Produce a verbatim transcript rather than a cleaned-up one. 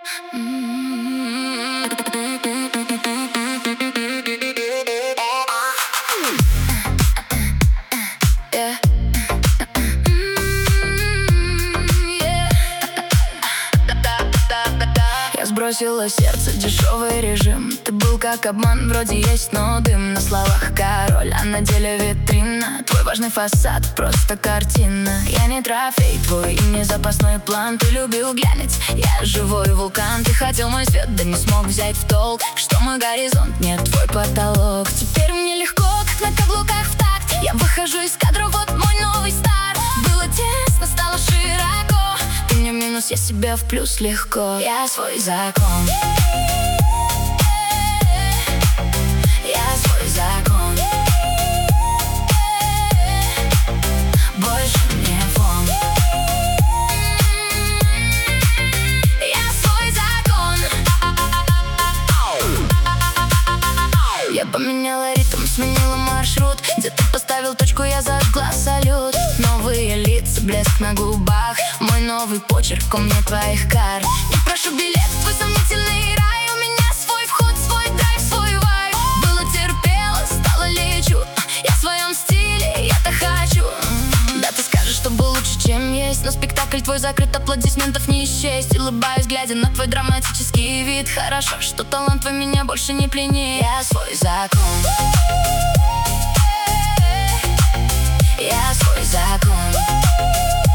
Я сбросила сердце, дешевый режим. Ты был как обман, вроде есть, но дым. На словах король, а на деле витрина. Твой важный фасад, просто картина. Я не трофей твой и не запасной план. Ты любил глянец, я живой вулкан. Ты хотел мой свет, да не смог взять в толк, что мой горизонт не твой потолок. Теперь мне легко, как на каблуках в такт. Я выхожу из кадра, вот мой новый старт. Было тесно, стало широко. Ты мне в минус, я себя в плюс легко. Я свой закон. Я свой закон. Больше не фон. Я свой закон. Я поменяла ритм, сменила маршрут. Где-то поставил точку, я зажгла салют. Новые лица, блеск на губах. Мой новый почерк, у меня твоих карт. Не прошу билет в твой сомнительный рай. У меня свой вход, свой драйв, свой вайб. Было терпела, стало лечу. Я в своем стиле, я-то хочу. Да, ты скажешь, что был лучше, чем есть, но спектакль твой закрыт, аплодисментов не счесть. Улыбаюсь, глядя на твой драматический вид. Хорошо, что талант твой меня больше не пленит. Я свой закон. Я свой закон.